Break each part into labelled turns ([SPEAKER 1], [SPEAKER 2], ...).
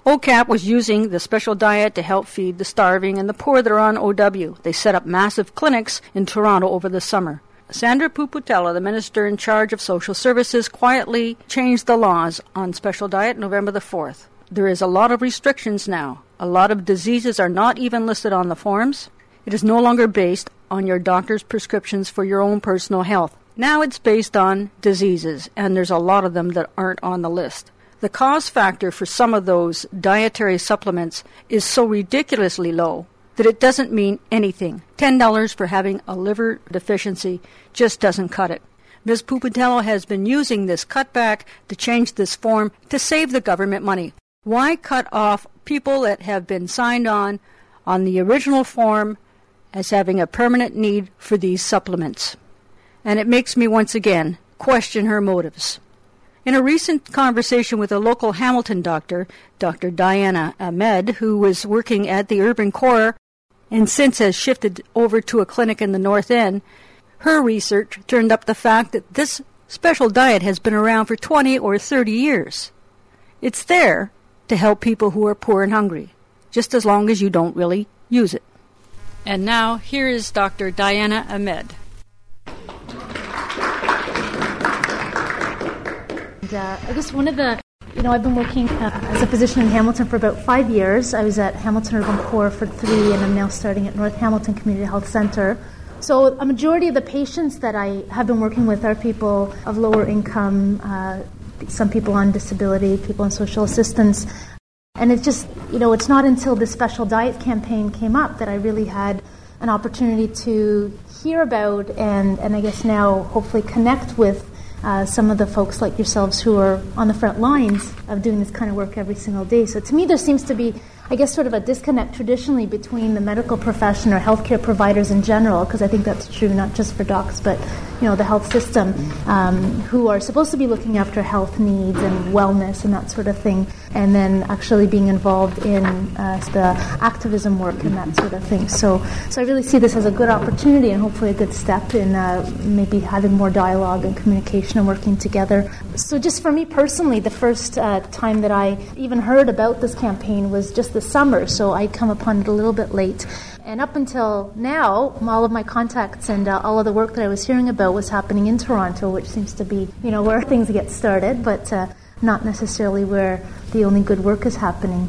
[SPEAKER 1] OCAP was using the special diet to help feed the starving and the poor that are on OW. They set up massive clinics in Toronto over the summer. Sandra Puputella, the minister in charge of social services, quietly changed the laws on special diet November the 4th. There is a lot of restrictions now. A lot of diseases are not even listed on the forms. It is no longer based on your doctor's prescriptions for your own personal health. Now it's based on diseases, and there's a lot of them that aren't on the list. The cost factor for some of those dietary supplements is so ridiculously low that it doesn't mean anything. $10 for having a liver deficiency just doesn't cut it. Ms. Puputella has been using this cutback to change this form to save the government money. Why cut off people that have been signed on the original form as having a permanent need for these supplements? And it makes me once again question her motives. In a recent conversation with a local Hamilton doctor, Dr. Diana Ahmed, who was working at the Urban Core and since has shifted over to a clinic in the North End, her research turned up the fact that this special diet has been around for 20 or 30 years. It's there to help people who are poor and hungry, just as long as you don't really use it. And now, here is Dr. Diana Ahmed.
[SPEAKER 2] I guess one of the, I've been working as a physician in Hamilton for about 5 years. I was at Hamilton Urban Core for 3, and I'm now starting at North Hamilton Community Health Centre. So a majority of the patients that I have been working with are people of lower income, some people on disability, people on social assistance. And it's just, it's not until the special diet campaign came up that I really had an opportunity to hear about and I guess now hopefully connect with some of the folks like yourselves who are on the front lines of doing this kind of work every single day. So to me, there seems to be, I guess, sort of a disconnect traditionally between the medical profession or healthcare providers in general, because I think that's true not just for docs, but the health system, who are supposed to be looking after health needs and wellness and that sort of thing, and then actually being involved in the activism work and that sort of thing. So I really see this as a good opportunity and hopefully a good step in maybe having more dialogue and communication and working together. So just for me personally, the first time that I even heard about this campaign was just this summer, so I come upon it a little bit late. And up until now, all of my contacts and all of the work that I was hearing about was happening in Toronto, which seems to be, where things get started, but not necessarily where the only good work is happening.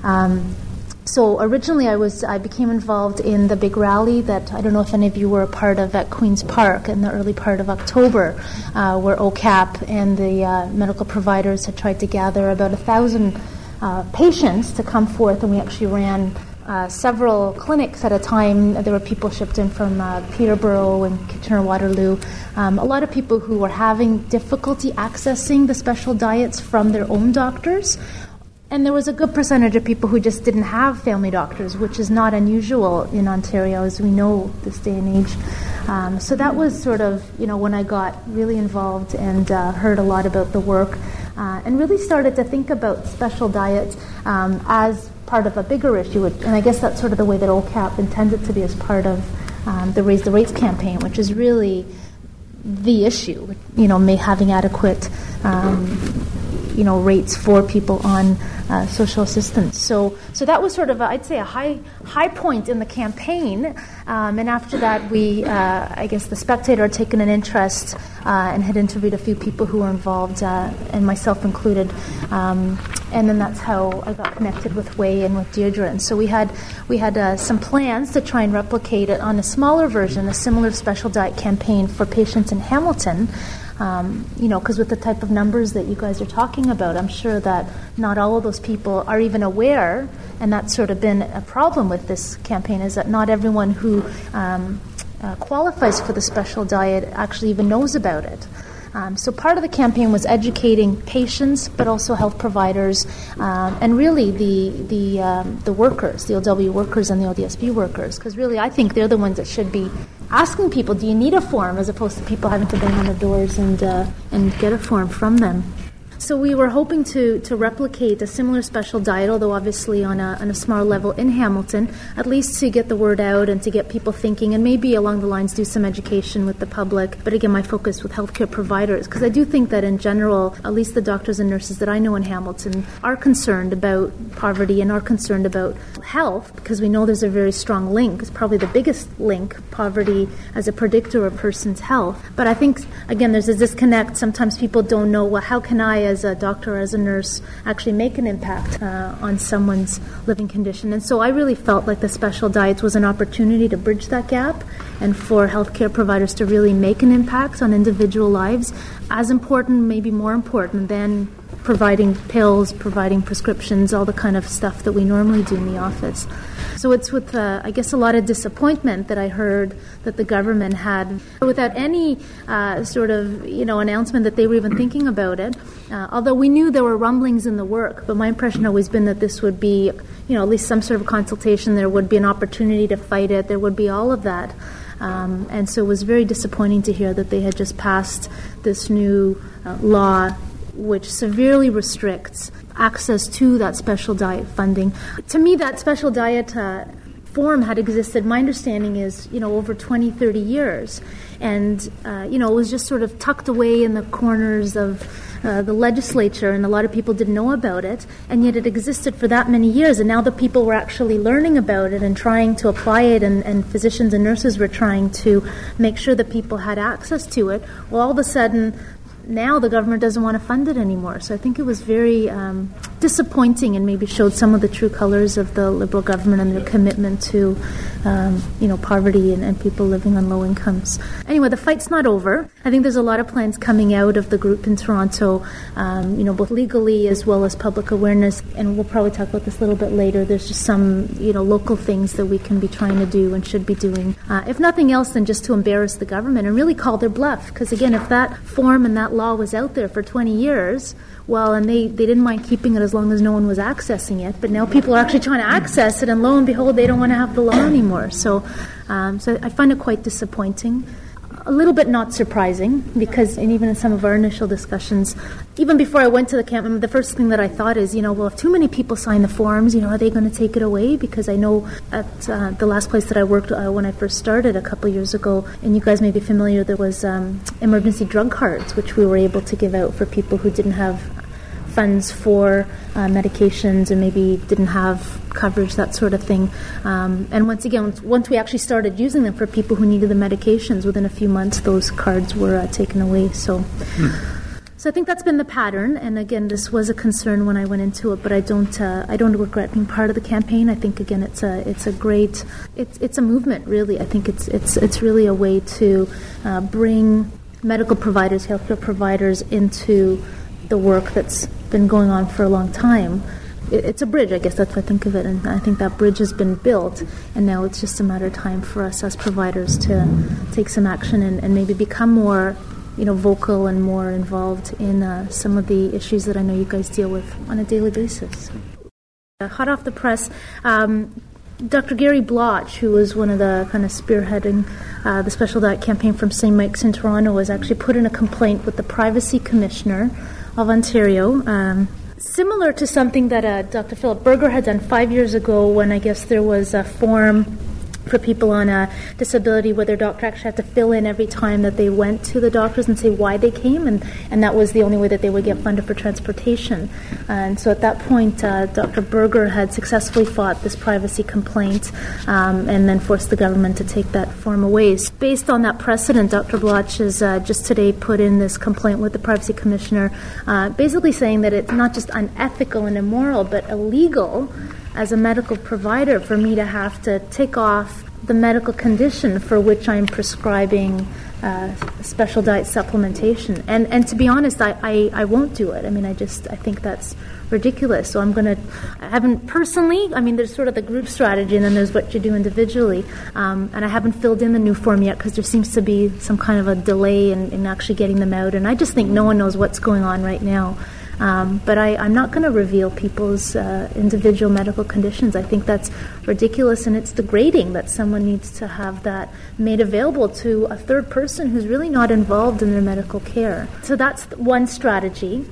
[SPEAKER 2] So originally I became involved in the big rally that I don't know if any of you were a part of at Queen's Park in the early part of October, where OCAP and the medical providers had tried to gather about 1,000 patients to come forth, and we actually ran several clinics at a time. There were people shipped in from Peterborough and Kitchener-Waterloo. A lot of people who were having difficulty accessing the special diets from their own doctors. And there was a good percentage of people who just didn't have family doctors, which is not unusual in Ontario, as we know this day and age. So that was sort of, when I got really involved and heard a lot about the work and really started to think about special diets as part of a bigger issue. And I guess that's sort of the way that OCAP intended to be as part of the Raise the Rates campaign, which is really the issue, having adequate rates for people on social assistance. So that was sort of, I'd say, a high point in the campaign. And after that, we, I guess the Spectator had taken an interest and had interviewed a few people who were involved, and myself included. And then that's how I got connected with Way and with Deirdre. And so we had some plans to try and replicate it on a smaller version, a similar special diet campaign for patients in Hamilton. Because with the type of numbers that you guys are talking about, I'm sure that not all of those people are even aware, and that's sort of been a problem with this campaign, is that not everyone who qualifies for the special diet actually even knows about it. So part of the campaign was educating patients, but also health providers, and really the workers, the OW workers and the ODSP workers, because really I think they're the ones that should be asking people, do you need a form, as opposed to people having to bang on the doors and get a form from them. So we were hoping to replicate a similar special diet, although obviously on a smaller level in Hamilton, at least to get the word out and to get people thinking, and maybe along the lines do some education with the public. But again, my focus with healthcare providers, because I do think that in general, at least the doctors and nurses that I know in Hamilton are concerned about poverty and are concerned about health, because we know there's a very strong link. It's probably the biggest link, poverty as a predictor of a person's health. But I think, again, there's a disconnect. Sometimes people don't know, well, how can I, as a doctor, as a nurse, actually make an impact on someone's living condition? And so I really felt like the special diets was an opportunity to bridge that gap and for healthcare providers to really make an impact on individual lives, as important, maybe more important than providing pills, providing prescriptions, all the kind of stuff that we normally do in the office. So it's with, I guess, a lot of disappointment that I heard that the government had, without any sort of, announcement that they were even thinking about it. Although we knew there were rumblings in the work, but my impression always been that this would be, at least some sort of consultation. There would be an opportunity to fight it. There would be all of that. And so it was very disappointing to hear that they had just passed this new law which severely restricts access to that special diet funding. To me, that special diet form had existed, my understanding is, over 20, 30 years. And, it was just sort of tucked away in the corners of the legislature, and a lot of people didn't know about it, and yet it existed for that many years. And now the people were actually learning about it and trying to apply it, and physicians and nurses were trying to make sure that people had access to it. Well, all of a sudden, now the government doesn't want to fund it anymore. So I think it was very disappointing, and maybe showed some of the true colors of the Liberal government and their commitment to, poverty and people living on low incomes. Anyway, the fight's not over. I think there's a lot of plans coming out of the group in Toronto, both legally as well as public awareness. And we'll probably talk about this a little bit later. There's just some, local things that we can be trying to do and should be doing, if nothing else than just to embarrass the government and really call their bluff. Because again, if that form and that law was out there for 20 years, well, and they didn't mind keeping it as long as no one was accessing it, but now people are actually trying to access it, and lo and behold, they don't want to have the law anymore. So I find it quite disappointing. A little bit not surprising, because, and even in some of our initial discussions, even before I went to the camp, the first thing that I thought is, well, if too many people sign the forms, are they going to take it away? Because I know at the last place that I worked when I first started a couple of years ago, and you guys may be familiar, there was emergency drug cards, which we were able to give out for people who didn't have funds for medications and maybe didn't have coverage, that sort of thing. And once we actually started using them for people who needed the medications, within a few months those cards were taken away. So I think that's been the pattern. And again, this was a concern when I went into it, but I don't regret being part of the campaign. I think again it's a movement, really. I think it's really a way to bring medical providers, healthcare providers into the work that's been going on for a long time. It's a bridge, I guess that's what I think of it, and I think that bridge has been built, and now it's just a matter of time for us as providers to take some action and maybe become more vocal and more involved in some of the issues that I know you guys deal with on a daily basis. Hot off the press, Dr. Gary Bloch, who was one of the kind of spearheading the special diet campaign from St. Mike's in Toronto, has actually put in a complaint with the Privacy Commissioner of Ontario, similar to something that Dr. Philip Berger had done 5 years ago, when I guess there was a form for people on a disability where their doctor actually had to fill in every time that they went to the doctors and say why they came, and that was the only way that they would get funded for transportation. And so at that point, Dr. Berger had successfully fought this privacy complaint and then forced the government to take that form away. So based on that precedent, Dr. Bloch has just today put in this complaint with the Privacy Commissioner, basically saying that it's not just unethical and immoral, but illegal as a medical provider for me to have to tick off the medical condition for which I'm prescribing special diet supplementation. And to be honest, I won't do it. I think that's ridiculous. So I haven't personally, there's sort of the group strategy, and then there's what you do individually. And I haven't filled in the new form yet because there seems to be some kind of a delay in actually getting them out. And I just think no one knows what's going on right now. But I'm not going to reveal people's individual medical conditions. I think that's ridiculous, and it's degrading that someone needs to have that made available to a third person who's really not involved in their medical care. So that's one strategy.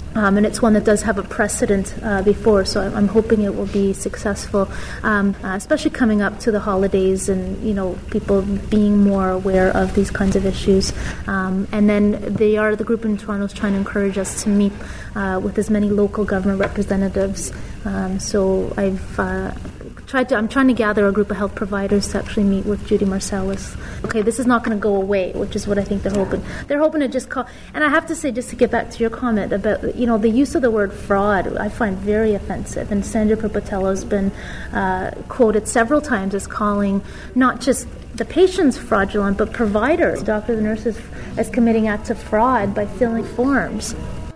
[SPEAKER 2] And it's one that does have a precedent before, so I'm hoping it will be successful, especially coming up to the holidays and, people being more aware of these kinds of issues. And then the group in Toronto is trying to encourage us to meet with as many local government representatives. So I'm trying to gather a group of health providers to actually meet with Judy Marcellus. Okay, this is not going to go away, which is what I think they're hoping. They're hoping to just call. And I have to say, just to get back to your comment about, the use of the word fraud, I find very offensive. And Sandra Puputelo has been quoted several times as calling not just the patients fraudulent, but providers, doctors and nurses, as committing acts of fraud by filling forms.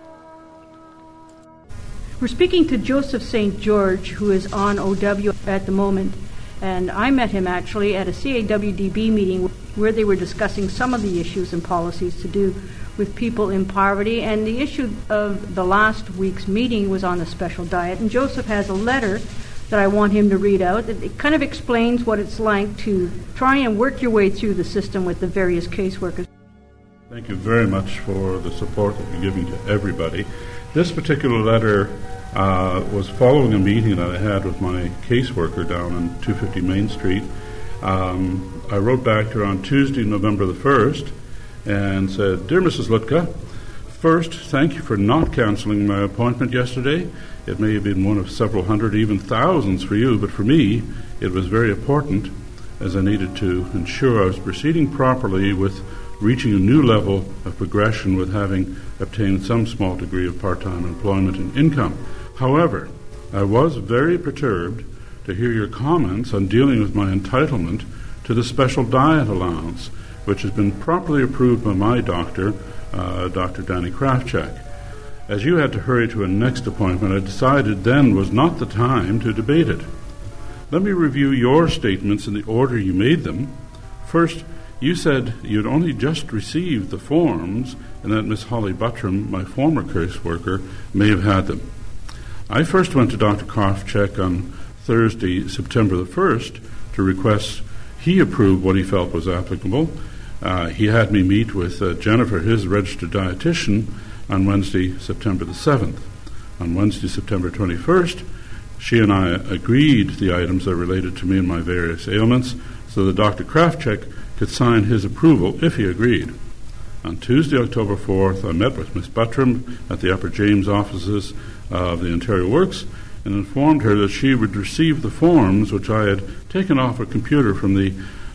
[SPEAKER 1] We're speaking to Joseph St. George, who is on OW at the moment, and I met him actually at a CAWDB meeting where they were discussing some of the issues and policies to do with people in poverty, and the issue of the last week's meeting was on the special diet, and Joseph has a letter that I want him to read out. It kind of explains what it's like to try and work your way through the system with the various caseworkers.
[SPEAKER 3] Thank you very much for the support that you're giving to everybody. This particular letter was following a meeting that I had with my caseworker down on 250 Main Street. I wrote back to her on Tuesday, November the 1st, and said, "Dear Mrs. Lutka, first, thank you for not cancelling my appointment yesterday. It may have been one of several hundred, even thousands for you, but for me, it was very important, as I needed to ensure I was proceeding properly with reaching a new level of progression with having obtained some small degree of part-time employment and income. However, I was very perturbed to hear your comments on dealing with my entitlement to the special diet allowance, which has been properly approved by my doctor, Dr. Danny Krafchek. As you had to hurry to a next appointment, I decided then was not the time to debate it. Let me review your statements in the order you made them. First, you said you'd only just received the forms and that Miss Holly Buttram, my former caseworker, may have had them. I first went to Dr. Krafchek on Thursday, September the 1st, to request he approve what he felt was applicable. He had me meet with Jennifer, his registered dietitian, on Wednesday, September the 7th. On Wednesday, September 21st, she and I agreed the items that related to me and my various ailments so that Dr. Krafchek could sign his approval if he agreed. On Tuesday, October 4th, I met with Miss Buttram at the Upper James offices of the Ontario Works and informed her that she would receive the forms which I had taken off a computer from the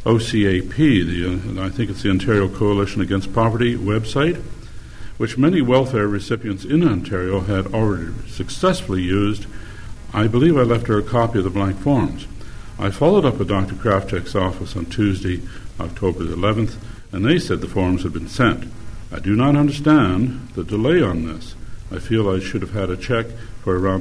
[SPEAKER 3] OCAP, I think it's the Ontario Coalition Against Poverty website, which many welfare recipients in Ontario had already successfully used. I believe I left her a copy of the blank forms. I followed up with Dr. Krafchek's office on Tuesday, October the 11th, and they said the forms had been sent. I do not understand the delay on this. I feel I should have had a check for around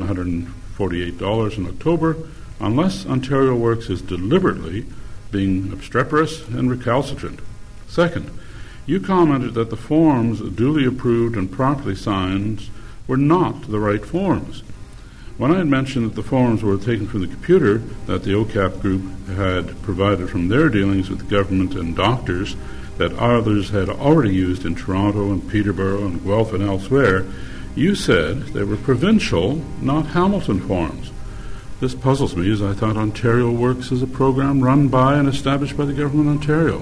[SPEAKER 3] $148 in October, unless Ontario Works is deliberately being obstreperous and recalcitrant. Second, you commented that the forms duly approved and properly signed were not the right forms. When I had mentioned that the forms were taken from the computer that the OCAP group had provided from their dealings with the government and doctors that others had already used in Toronto and Peterborough and Guelph and elsewhere, you said they were provincial, not Hamilton forms. This puzzles me, as I thought Ontario Works is a program run by and established by the government of Ontario.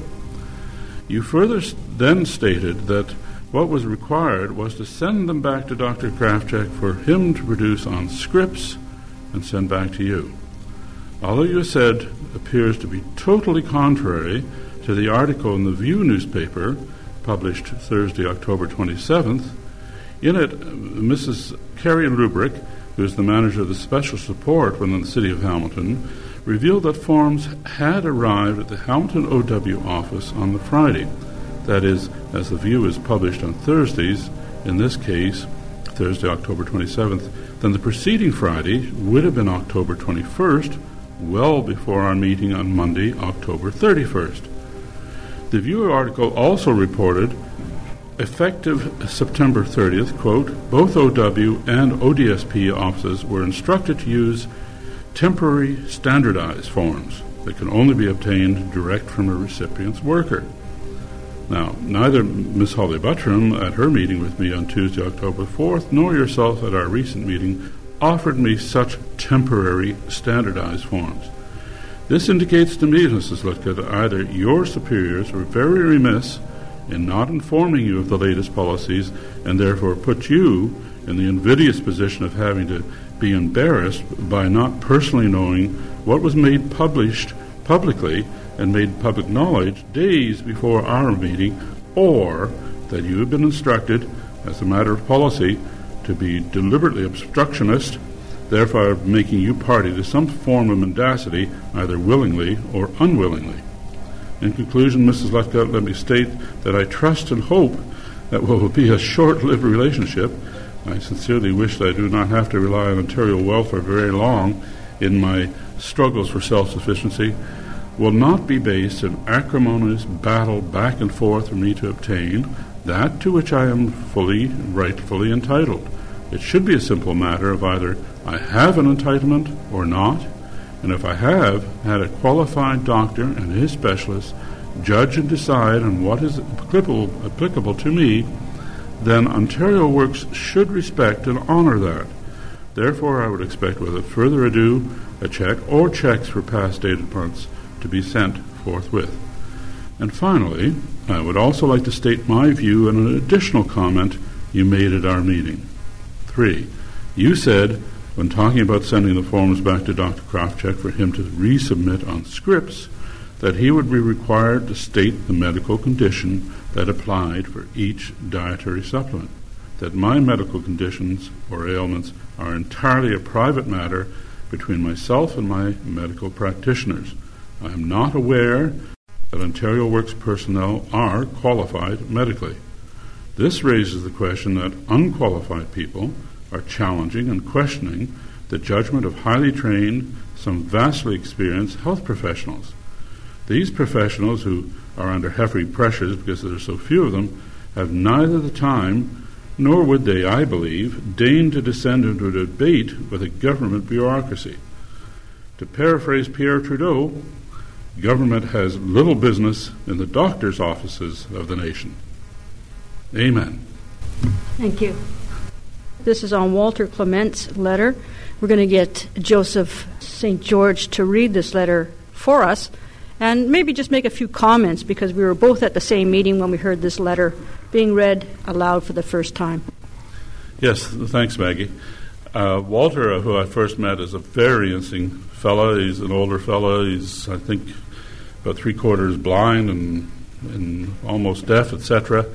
[SPEAKER 3] You further then stated that what was required was to send them back to Dr. Krafchek for him to produce on scripts and send back to you. Although you said appears to be totally contrary to the article in the View newspaper published Thursday, October 27th, in it, Mrs. Carrie Lubrick, who is the manager of the special support within the City of Hamilton, revealed that forms had arrived at the Hamilton OW office on the Friday. That is, as the View is published on Thursdays, in this case, Thursday, October 27th, then the preceding Friday would have been October 21st, well before our meeting on Monday, October 31st. The View article also reported, effective September 30th, quote, both OW and ODSP offices were instructed to use temporary standardized forms that can only be obtained direct from a recipient's worker. Now, neither Ms. Holly Buttram at her meeting with me on Tuesday, October 4th, nor yourself at our recent meeting offered me such temporary standardized forms. This indicates to me, Mrs. Litka, that either your superiors were very remiss in not informing you of the latest policies and therefore put you in the invidious position of having to be embarrassed by not personally knowing what was made published publicly and made public knowledge days before our meeting, or that you have been instructed, as a matter of policy, to be deliberately obstructionist, therefore making you party to some form of mendacity, either willingly or unwillingly. In conclusion, Mrs. Litka, let me state that I trust and hope that what will be a short-lived relationship, I sincerely wish that I do not have to rely on Ontario welfare very long in my struggles for self-sufficiency, will not be based on acrimonious battle back and forth for me to obtain that to which I am rightfully entitled. It should be a simple matter of either I have an entitlement or not, and if I have had a qualified doctor and his specialist judge and decide on what is applicable to me, then Ontario Works should respect and honor that. Therefore, I would expect without further ado a check or checks for past dated months to be sent forthwith. And finally, I would also like to state my view on an additional comment you made at our meeting. 3. You said, when talking about sending the forms back to Dr. Krafchek for him to resubmit on scripts, that he would be required to state the medical condition that applied for each dietary supplement, that my medical conditions or ailments are entirely a private matter between myself and my medical practitioners. I am not aware that Ontario Works personnel are qualified medically. This raises the question that unqualified people are challenging and questioning the judgment of highly trained, some vastly experienced health professionals. These professionals, who are under heavy pressures because there are so few of them, have neither the time nor would they, I believe, deign to descend into a debate with a government bureaucracy. To paraphrase Pierre Trudeau, government has little business in the doctor's offices of the nation. Amen.
[SPEAKER 1] Thank you. This is on Walter Clement's letter. We're going to get Joseph St. George to read this letter for us and maybe just make a few comments because we were both at the same meeting when we heard this letter being read aloud for the first time.
[SPEAKER 3] Yes, thanks, Maggie. Walter, who I first met, is a very interesting fellow. He's an older fellow. He's, I think, about 3/4 blind and almost deaf, etc.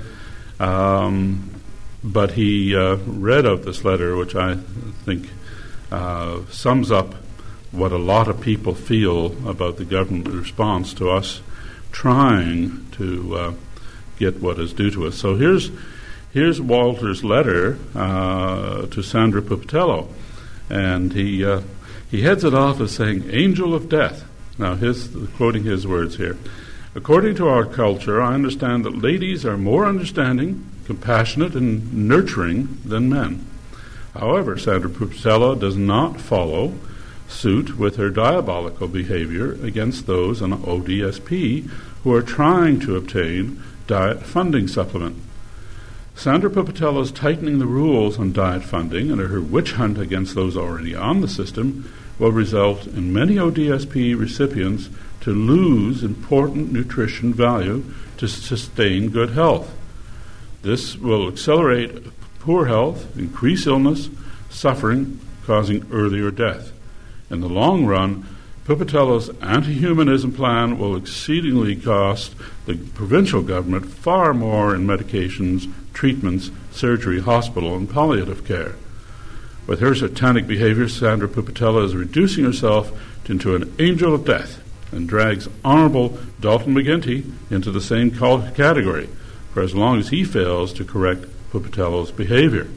[SPEAKER 3] But he read out this letter, which I think sums up what a lot of people feel about the government response to us trying to get what is due to us. So here's Walter's letter to Sandra Pupatello, and he heads it off as saying, "Angel of Death." Now, quoting his words here. "According to our culture, I understand that ladies are more understanding, compassionate, and nurturing than men. However, Sandra Pupatello does not follow suit with her diabolical behavior against those on ODSP who are trying to obtain diet funding supplement. Sandra Pupatello is tightening the rules on diet funding, and her witch hunt against those already on the system will result in many ODSP recipients to lose important nutrition value to sustain good health. This will accelerate poor health, increase illness, suffering, causing earlier death. In the long run, Pupatello's anti-humanism plan will exceedingly cost the provincial government far more in medications, treatments, surgery, hospital, and palliative care. With her satanic behavior, Sandra Pupatello is reducing herself into an angel of death and drags Honorable Dalton McGuinty into the same category for as long as he fails to correct Pupatello's behavior.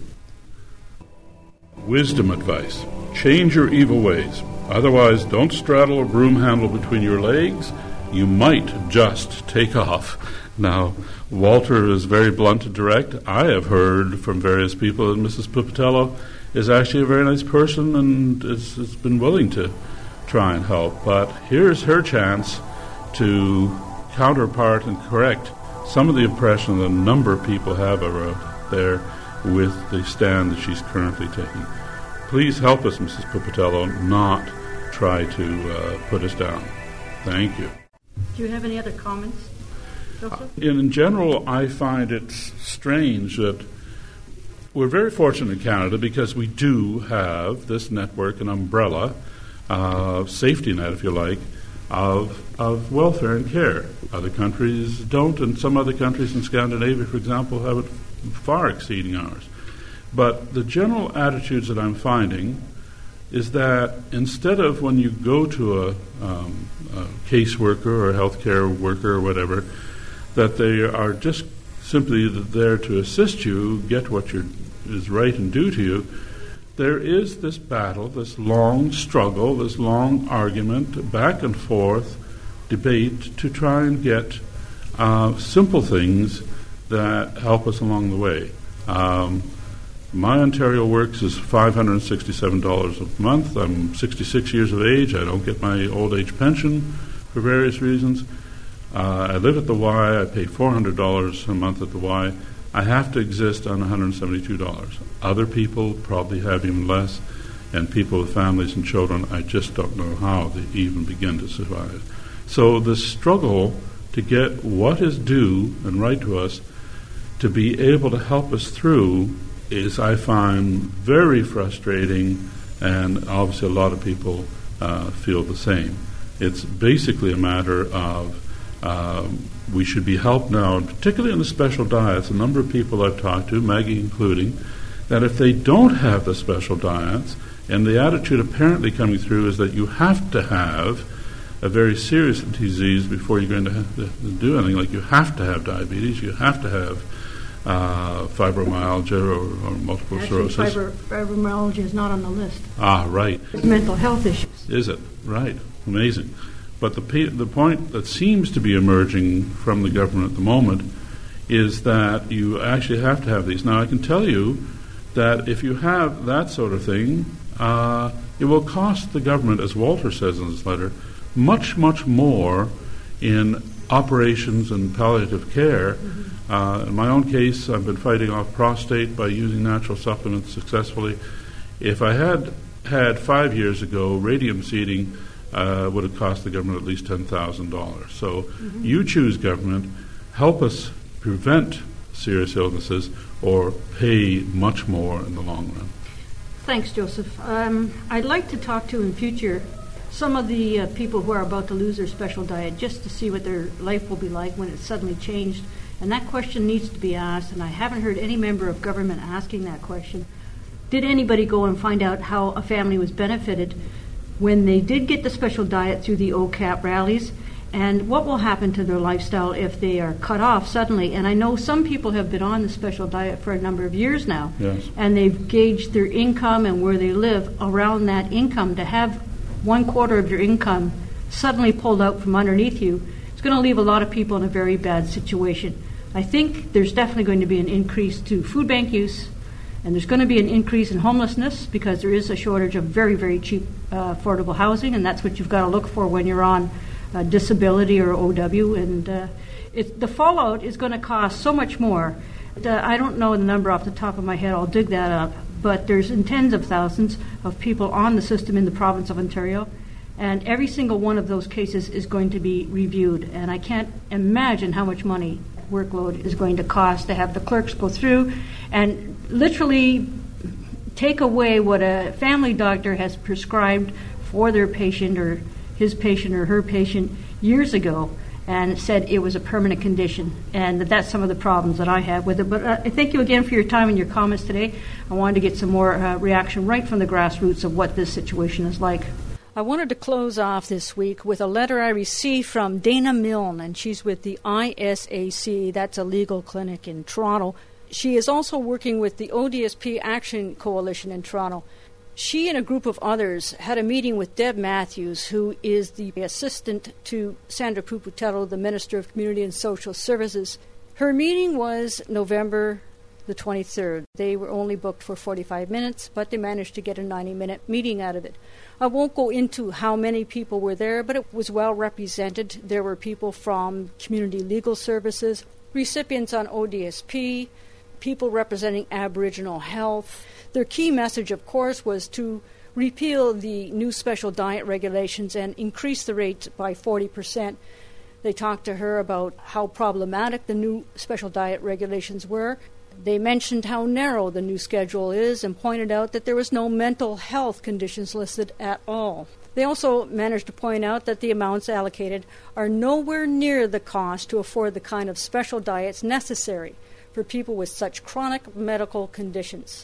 [SPEAKER 3] Wisdom advice. Change your evil ways. Otherwise, don't straddle a broom handle between your legs. You might just take off. Now, Walter is very blunt and direct. I have heard from various people that Mrs. Pupatello is actually a very nice person and has been willing to try and help. But here's her chance to counterpart and correct some of the impression that a number of people have of her there with the stand that she's currently taking. Please help us, Mrs. Pupatello, not try to put us down. Thank you.
[SPEAKER 1] Do you have any other comments, Joseph?
[SPEAKER 3] In general, I find it strange that we're very fortunate in Canada because we do have this network, an umbrella, safety net, if you like, of welfare and care. Other countries don't, and some other countries in Scandinavia, for example, have it far exceeding ours. But the general attitudes that I'm finding is that instead of when you go to a caseworker or a healthcare worker or whatever, that they are just simply there to assist you, get what is right and due to you, there is this battle, this long struggle, this long argument, back and forth, debate, to try and get simple things that help us along the way. My Ontario Works is $567 a month. I'm 66 years of age. I don't get my old age pension for various reasons. I live at the Y. I pay $400 a month at the Y. I have to exist on $172. Other people probably have even less, and people with families and children, I just don't know how they even begin to survive. So the struggle to get what is due and right to us, to be able to help us through, is, I find, very frustrating, and obviously a lot of people feel the same. It's basically a matter of we should be helped now, and particularly in the special diets. A number of people I've talked to, Maggie including, that if they don't have the special diets, and the attitude apparently coming through is that you have to have a very serious disease before you're going to have to do anything, like you have to have diabetes, you have to have fibromyalgia or multiple sclerosis.
[SPEAKER 1] Fibromyalgia is not on the list.
[SPEAKER 3] Ah, right.
[SPEAKER 1] It's mental health issues.
[SPEAKER 3] Is it? Right. Amazing. But the point that seems to be emerging from the government at the moment is that you actually have to have these. Now, I can tell you that if you have that sort of thing, it will cost the government, as Walter says in his letter, much, much more in operations and palliative care. In my own case, I've been fighting off prostate by using natural supplements successfully. If I had 5 years ago, radium seeding would have cost the government at least $10,000. So you choose government, help us prevent serious illnesses, or pay much more in the long run.
[SPEAKER 1] Thanks, Joseph. I'd like to talk to in future some of the people who are about to lose their special diet, just to see what their life will be like when it's suddenly changed. And that question needs to be asked, and I haven't heard any member of government asking that question. Did anybody go and find out how a family was benefited when they did get the special diet through the OCAP rallies, and what will happen to their lifestyle if they are cut off suddenly? And I know some people have been on the special diet for a number of years now,
[SPEAKER 3] yes,
[SPEAKER 1] and they've gauged their income and where they live around that income. To have 1/4 of your income suddenly pulled out from underneath you, it's going to leave a lot of people in a very bad situation. I think there's definitely going to be an increase to food bank use, and there's going to be an increase in homelessness because there is a shortage of very, very cheap affordable housing, and that's what you've got to look for when you're on disability or OW. And the fallout is going to cost so much more. I don't know the number off the top of my head. I'll dig that up. But there's in tens of thousands of people on the system in the province of Ontario, and every single one of those cases is going to be reviewed. And I can't imagine how much money workload is going to cost to have the clerks go through and literally take away what a family doctor has prescribed for their patient or his patient or her patient years ago, and said it was a permanent condition, and that's some of the problems that I have with it. But I thank you again for your time and your comments today. I wanted to get some more reaction right from the grassroots of what this situation is like. I wanted to close off this week with a letter I received from Dana Milne, and she's with the ISAC, that's a legal clinic in Toronto. She is also working with the ODSP Action Coalition in Toronto. She and a group of others had a meeting with Deb Matthews, who is the assistant to Sandra Pupatello, the Minister of Community and Social Services. Her meeting was November the 23rd. They were only booked for 45 minutes, but they managed to get a 90-minute meeting out of it. I won't go into how many people were there, but it was well represented. There were people from Community Legal Services, recipients on ODSP, people representing Aboriginal health. Their key message, of course, was to repeal the new special diet regulations and increase the rate by 40%. They talked to her about how problematic the new special diet regulations were. They mentioned how narrow the new schedule is and pointed out that there was no mental health conditions listed at all. They also managed to point out that the amounts allocated are nowhere near the cost to afford the kind of special diets necessary for people with such chronic medical conditions.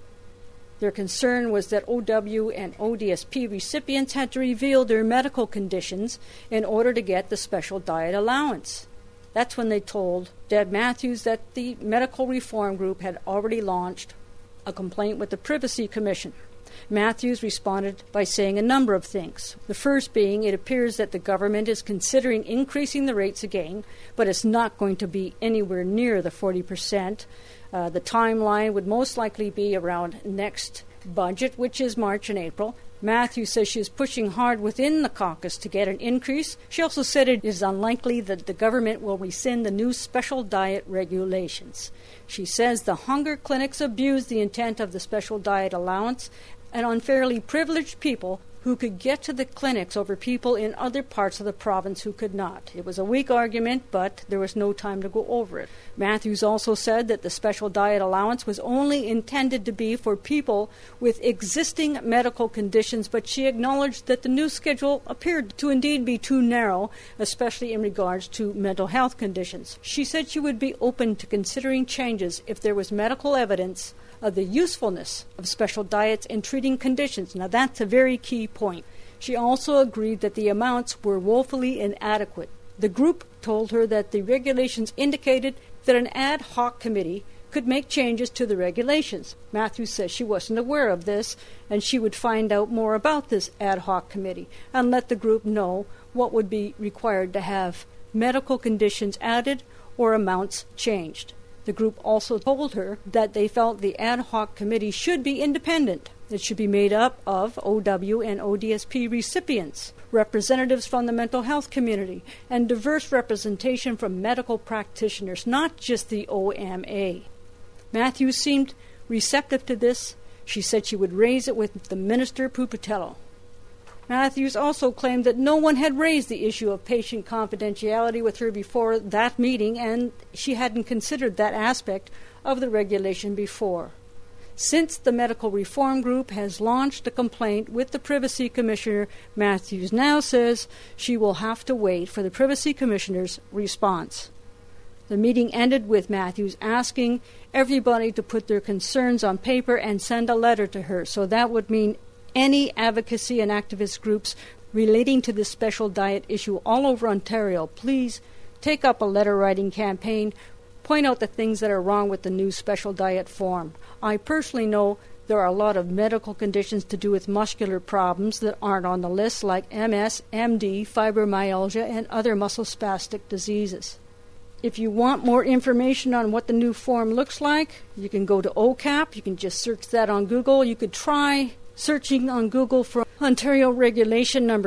[SPEAKER 1] Their concern was that OW and ODSP recipients had to reveal their medical conditions in order to get the special diet allowance. That's when they told Deb Matthews that the Medical Reform Group had already launched a complaint with the Privacy Commission. Matthews responded by saying a number of things. The first being, it appears that the government is considering increasing the rates again, but it's not going to be anywhere near the 40%. The timeline would most likely be around next budget, which is March and April. Matthews says she is pushing hard within the caucus to get an increase. She also said it is unlikely that the government will rescind the new special diet regulations. She says the hunger clinics abuse the intent of the special diet allowance and unfairly privileged people who could get to the clinics over people in other parts of the province who could not. It was a weak argument, but there was no time to go over it. Matthews also said that the special diet allowance was only intended to be for people with existing medical conditions, but she acknowledged that the new schedule appeared to indeed be too narrow, especially in regards to mental health conditions. She said she would be open to considering changes if there was medical evidence of the usefulness of special diets in treating conditions. Now that's a very key point. She also agreed that the amounts were woefully inadequate. The group told her that the regulations indicated that an ad hoc committee could make changes to the regulations. Matthews says she wasn't aware of this, and she would find out more about this ad hoc committee and let the group know what would be required to have medical conditions added or amounts changed. The group also told her that they felt the ad hoc committee should be independent. It should be made up of OW and ODSP recipients, representatives from the mental health community, and diverse representation from medical practitioners, not just the OMA. Matthews seemed receptive to this. She said she would raise it with the Minister Pupatello. Matthews also claimed that no one had raised the issue of patient confidentiality with her before that meeting, and she hadn't considered that aspect of the regulation before. Since the Medical Reform Group has launched a complaint with the Privacy Commissioner, Matthews now says she will have to wait for the Privacy Commissioner's response. The meeting ended with Matthews asking everybody to put their concerns on paper and send a letter to her. So that would mean any advocacy and activist groups relating to this special diet issue all over Ontario, please take up a letter-writing campaign, point out the things that are wrong with the new special diet form. I personally know there are a lot of medical conditions to do with muscular problems that aren't on the list, like MS, MD, fibromyalgia, and other muscle spastic diseases. If you want more information on what the new form looks like, you can go to OCAP. You can just search that on Google. You could try searching on Google for Ontario Regulation number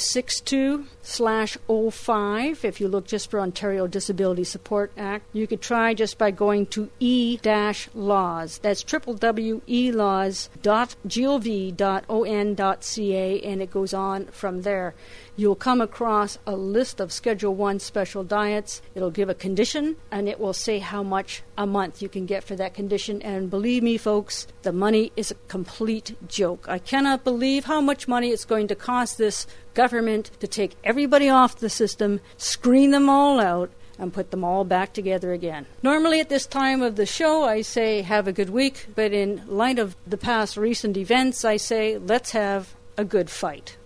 [SPEAKER 1] 562/05. If you look just for Ontario Disability Support Act, you could try just by going to e-laws. That's www.elaws.gov.on.ca, and it goes on from there. You'll come across a list of Schedule 1 special diets. It'll give a condition, and it will say how much a month you can get for that condition. And believe me, folks, the money is a complete joke. I cannot believe how much money it's going to cost this government to take everybody off the system, screen them all out, and put them all back together again. Normally at this time of the show, I say have a good week, but in light of the past recent events, I say let's have a good fight.